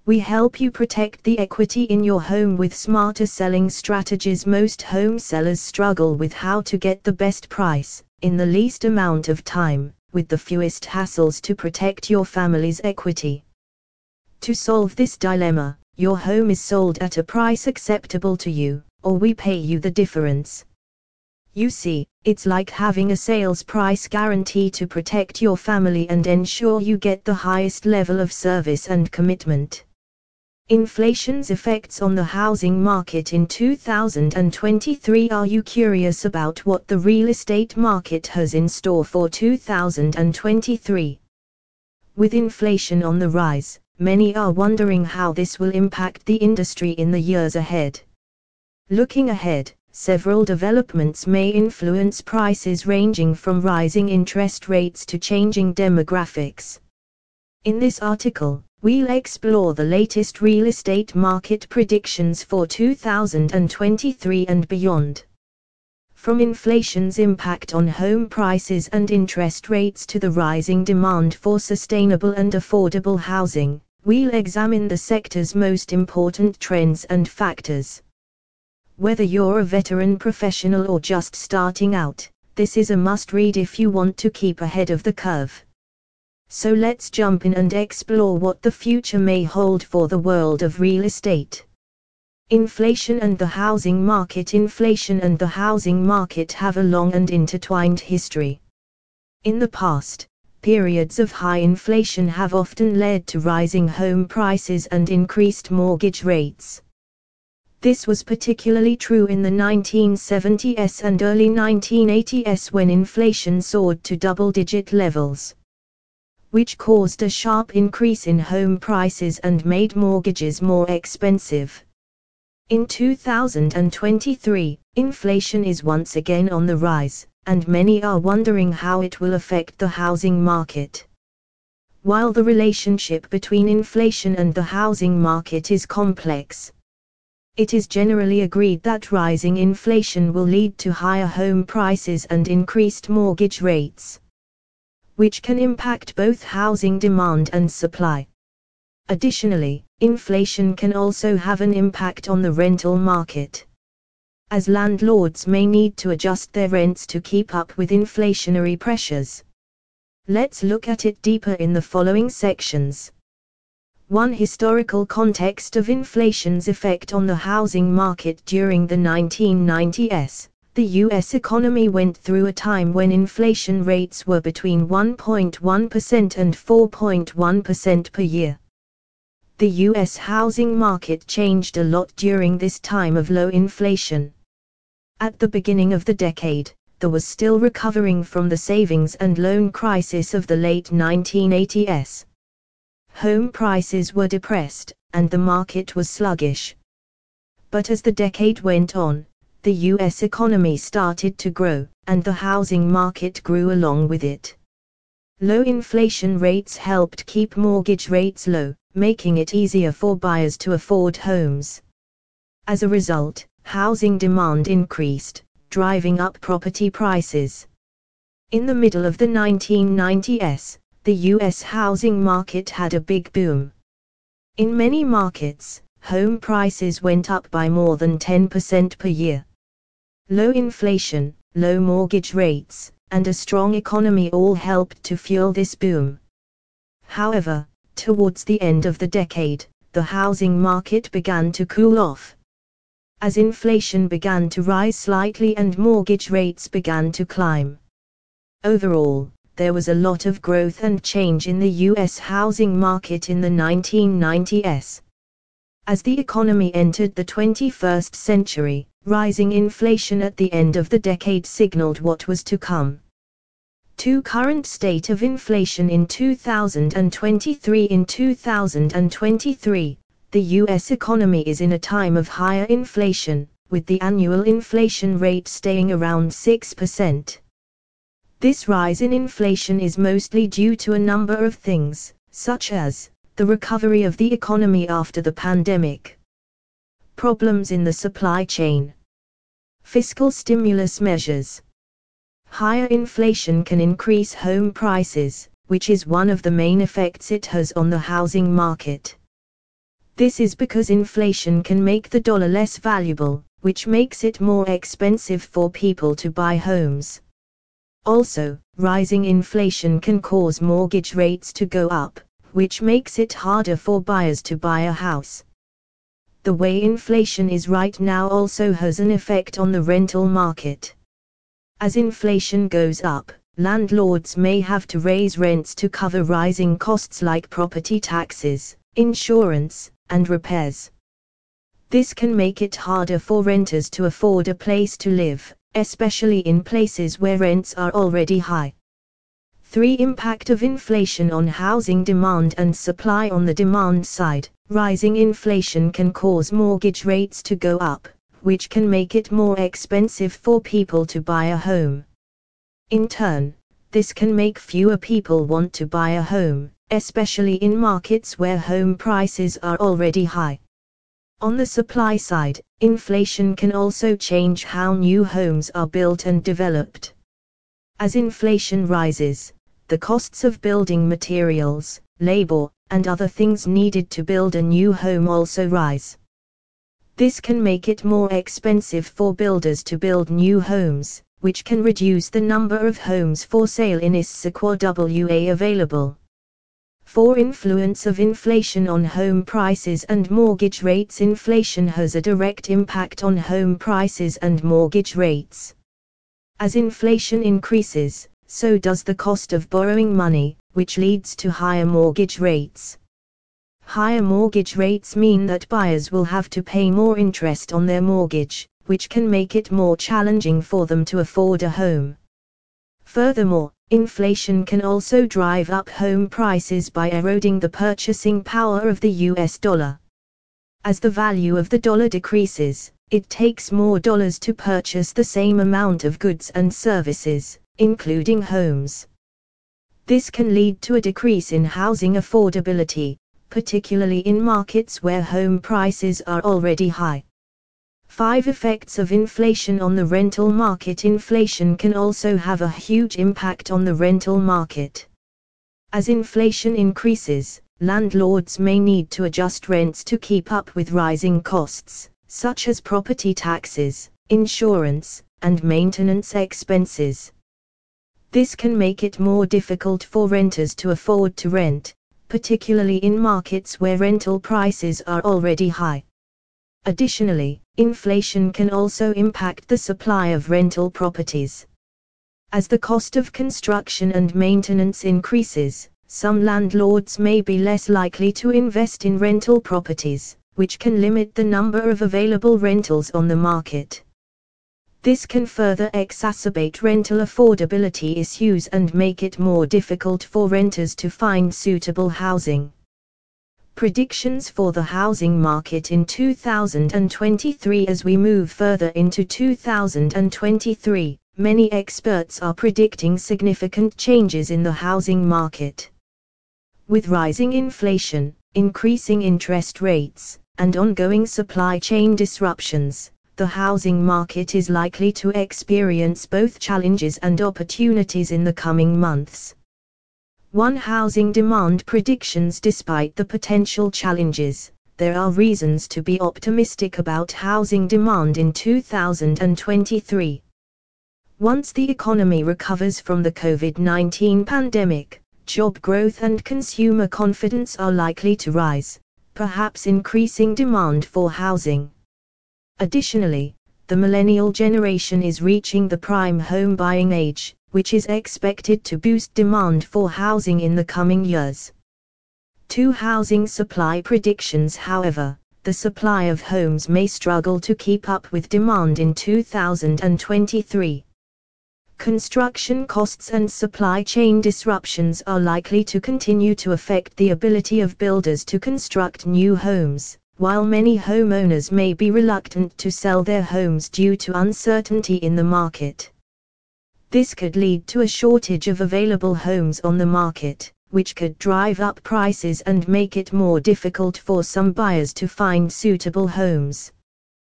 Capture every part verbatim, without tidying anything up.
We help you protect the equity in your home with smarter selling strategies. Most home sellers struggle with how to get the best price, in the least amount of time, with the fewest hassles to protect your family's equity. To solve this dilemma, your home is sold at a price acceptable to you, or we pay you the difference. You see, it's like having a sales price guarantee to protect your family and ensure you get the highest level of service and commitment. Inflation's effects on the housing market in two thousand twenty-three. Are you curious about what the real estate market has in store for two thousand twenty-three? With inflation on the rise, many are wondering how this will impact the industry in the years ahead. Looking ahead, several developments may influence prices, ranging from rising interest rates to changing demographics. In this article, we'll explore the latest real estate market predictions for two thousand twenty-three and beyond. From inflation's impact on home prices and interest rates to the rising demand for sustainable and affordable housing, we'll examine the sector's most important trends and factors. Whether you're a veteran professional or just starting out, this is a must-read if you want to keep ahead of the curve. So let's jump in and explore what the future may hold for the world of real estate. Inflation and the housing market. Inflation and the housing market have a long and intertwined history. In the past, periods of high inflation have often led to rising home prices and increased mortgage rates. This was particularly true in the nineteen seventies and early nineteen eighties, when inflation soared to double-digit levels, which caused a sharp increase in home prices and made mortgages more expensive. In two thousand twenty-three, inflation is once again on the rise, and many are wondering how it will affect the housing market. While the relationship between inflation and the housing market is complex, it is generally agreed that rising inflation will lead to higher home prices and increased mortgage rates, which can impact both housing demand and supply. Additionally, inflation can also have an impact on the rental market, as landlords may need to adjust their rents to keep up with inflationary pressures. Let's look at it deeper in the following sections. one Historical context of inflation's effect on the housing market. During the nineteen nineties, the U S economy went through a time when inflation rates were between one point one percent and four point one percent per year. The U S housing market changed a lot during this time of low inflation. At the beginning of the decade, there was still recovering from the savings and loan crisis of the late nineteen eighties. Home prices were depressed, and the market was sluggish. But as the decade went on, the U S economy started to grow, and the housing market grew along with it. Low inflation rates helped keep mortgage rates low, making it easier for buyers to afford homes. As a result, housing demand increased, driving up property prices. In the middle of the nineteen nineties, the U S housing market had a big boom. In many markets, home prices went up by more than ten percent per year. Low inflation, low mortgage rates, and a strong economy all helped to fuel this boom. However, towards the end of the decade, the housing market began to cool off. As inflation began to rise slightly and mortgage rates began to climb. Overall, there was a lot of growth and change in the U S housing market in the nineteen nineties. As the economy entered the twenty-first century, rising inflation at the end of the decade signaled what was to come. two Current state of inflation in two thousand twenty-three. In two thousand twenty-three, the U S economy is in a time of higher inflation, with the annual inflation rate staying around six percent. This rise in inflation is mostly due to a number of things, such as the recovery of the economy after the pandemic, problems in the supply chain, fiscal stimulus measures. Higher inflation can increase home prices, which is one of the main effects it has on the housing market. This is because inflation can make the dollar less valuable, which makes it more expensive for people to buy homes. Also, rising inflation can cause mortgage rates to go up, which makes it harder for buyers to buy a house. The way inflation is right now also has an effect on the rental market. As inflation goes up, landlords may have to raise rents to cover rising costs like property taxes, insurance, and repairs. This can make it harder for renters to afford a place to live, especially in places where rents are already high. three Impact of inflation on housing demand and supply. On the demand side, rising inflation can cause mortgage rates to go up, which can make it more expensive for people to buy a home. In turn, this can make fewer people want to buy a home, especially in markets where home prices are already high. On the supply side, inflation can also change how new homes are built and developed. As inflation rises, the costs of building materials, labor, and other things needed to build a new home also rise. This can make it more expensive for builders to build new homes, which can reduce the number of homes for sale in Issaquah available. four Influence of inflation on home prices and mortgage rates. Inflation has a direct impact on home prices and mortgage rates. As inflation increases, so does the cost of borrowing money, which leads to higher mortgage rates. Higher mortgage rates mean that buyers will have to pay more interest on their mortgage, which can make it more challenging for them to afford a home. Furthermore, inflation can also drive up home prices by eroding the purchasing power of the U S dollar. As the value of the dollar decreases, it takes more dollars to purchase the same amount of goods and services, including homes. This can lead to a decrease in housing affordability, particularly in markets where home prices are already high. five Effects of inflation on the rental market. Inflation can also have a huge impact on the rental market. As inflation increases, landlords may need to adjust rents to keep up with rising costs, such as property taxes, insurance, and maintenance expenses. This can make it more difficult for renters to afford to rent, particularly in markets where rental prices are already high. Additionally, inflation can also impact the supply of rental properties. As the cost of construction and maintenance increases, some landlords may be less likely to invest in rental properties, which can limit the number of available rentals on the market. This can further exacerbate rental affordability issues and make it more difficult for renters to find suitable housing. Predictions for the housing market in two thousand twenty-three. As we move further into two thousand twenty-three, many experts are predicting significant changes in the housing market. With rising inflation, increasing interest rates, and ongoing supply chain disruptions, the housing market is likely to experience both challenges and opportunities in the coming months. one Housing demand predictions. Despite the potential challenges, there are reasons to be optimistic about housing demand in two thousand twenty-three. Once the economy recovers from the COVID nineteen pandemic, job growth and consumer confidence are likely to rise, perhaps increasing demand for housing. Additionally, the millennial generation is reaching the prime home buying age, which is expected to boost demand for housing in the coming years. two Housing supply predictions. However, the supply of homes may struggle to keep up with demand in two thousand twenty-three. Construction costs and supply chain disruptions are likely to continue to affect the ability of builders to construct new homes, while many homeowners may be reluctant to sell their homes due to uncertainty in the market. This could lead to a shortage of available homes on the market, which could drive up prices and make it more difficult for some buyers to find suitable homes.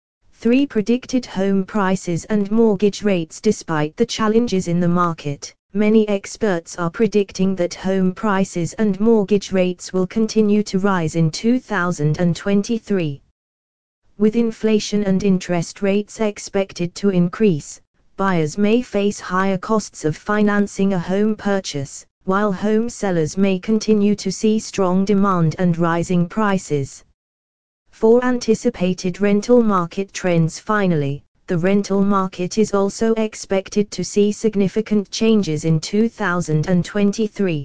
three Predicted home prices and mortgage rates. Despite the challenges in the market, Many experts are predicting that home prices and mortgage rates will continue to rise in two thousand twenty-three. With inflation and interest rates expected to increase, buyers may face higher costs of financing a home purchase, while home sellers may continue to see strong demand and rising prices. For anticipated rental market trends, finally, the rental market is also expected to see significant changes in two thousand twenty-three.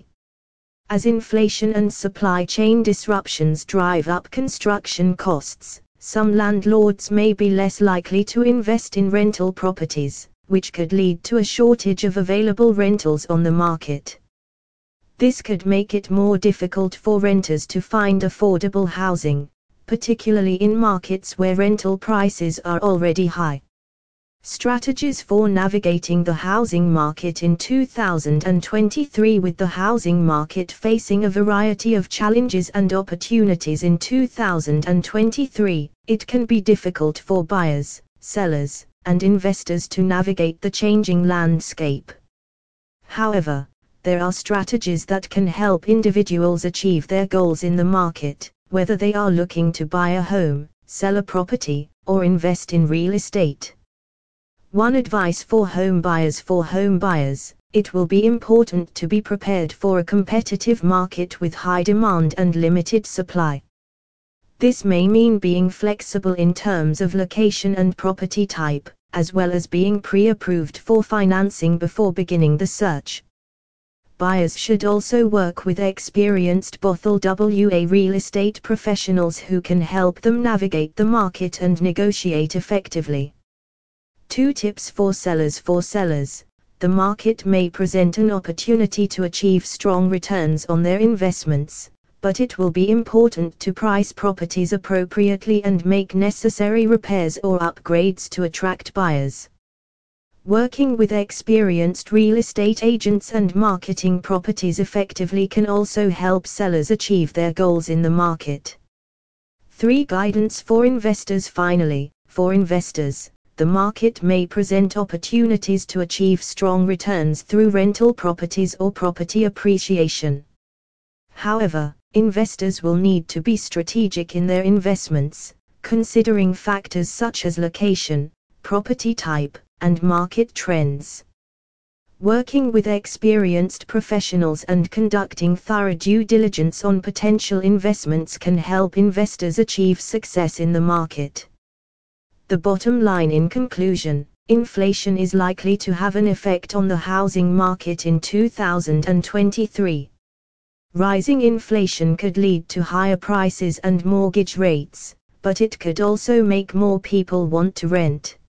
As inflation and supply chain disruptions drive up construction costs, some landlords may be less likely to invest in rental properties, which could lead to a shortage of available rentals on the market. This could make it more difficult for renters to find affordable housing, particularly in markets where rental prices are already high. Strategies for navigating the housing market in two thousand twenty-three. With the housing market facing a variety of challenges and opportunities in two thousand twenty-three, it can be difficult for buyers, sellers, and investors to navigate the changing landscape. However, there are strategies that can help individuals achieve their goals in the market, whether they are looking to buy a home, sell a property, or invest in real estate. One advice for home buyers: For home buyers, it will be important to be prepared for a competitive market with high demand and limited supply. This may mean being flexible in terms of location and property type, as well as being pre-approved for financing before beginning the search. Buyers should also work with experienced Bothell W A real estate professionals who can help them navigate the market and negotiate effectively. Two tips for sellers: For sellers, the market may present an opportunity to achieve strong returns on their investments, but it will be important to price properties appropriately and make necessary repairs or upgrades to attract buyers. Working with experienced real estate agents and marketing properties effectively can also help sellers achieve their goals in the market. three Guidance for investors. Finally, for investors, the market may present opportunities to achieve strong returns through rental properties or property appreciation. However, investors will need to be strategic in their investments, considering factors such as location, property type, and market trends. Working with experienced professionals and conducting thorough due diligence on potential investments can help investors achieve success in the market. The bottom line: in conclusion, inflation is likely to have an effect on the housing market in two thousand twenty-three. Rising inflation could lead to higher prices and mortgage rates, but it could also make more people want to rent.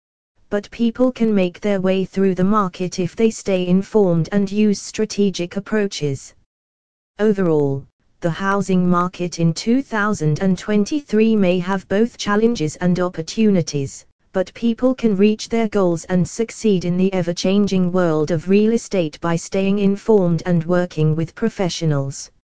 But people can make their way through the market if they stay informed and use strategic approaches. Overall, the housing market in two thousand twenty-three may have both challenges and opportunities, but people can reach their goals and succeed in the ever-changing world of real estate by staying informed and working with professionals.